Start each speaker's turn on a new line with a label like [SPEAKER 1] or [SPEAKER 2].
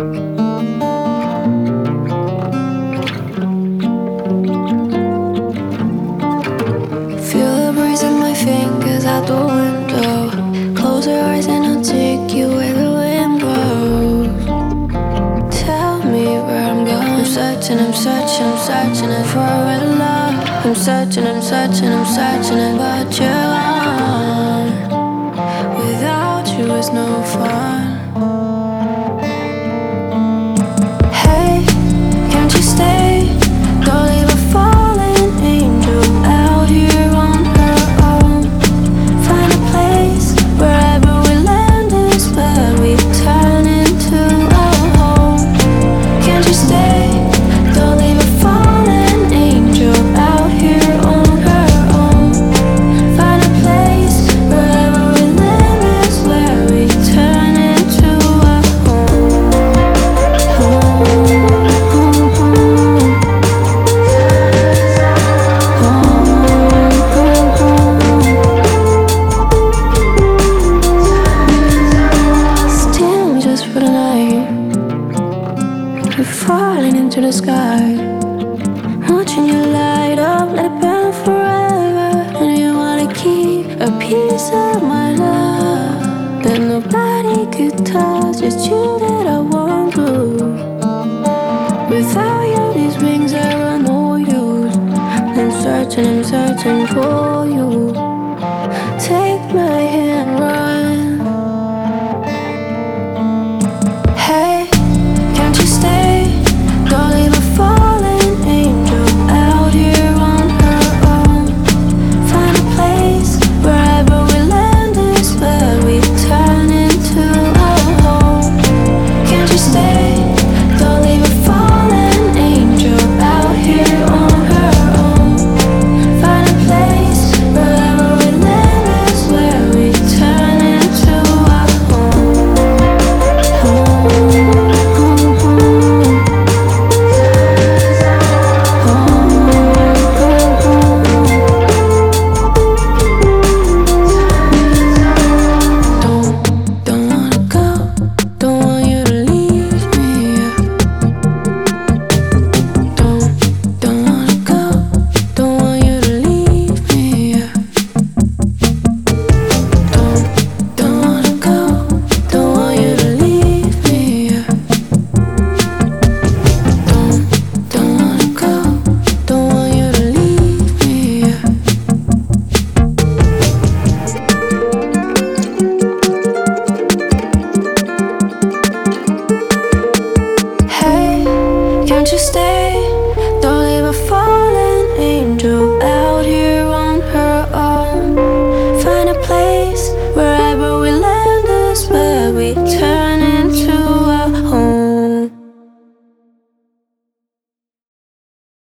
[SPEAKER 1] Feel the breeze in my fingers out the window. Close your eyes and I'll take you where the wind blows. Tell me where I'm going. I'm searching, I'm searching, I'm searching for a real love. I'm searching, I'm searching, I'm searching but you're gone. Without you is no fun. Hey, can't you stay? Don't leave a fallen angel out here on her own. Find a place, wherever we land is where we turn into a home. Can't you stay? Don't leave a fallen angel out here on her own. Find a place, wherever we live is where we turn into a home. Still just for the night, we're falling into the sky. Watching you light up, let it burn forever. And you wanna keep a piece of my love that nobody could touch. It's you that I want to. Without you, these wings are no use. I'm searching, I'm searching.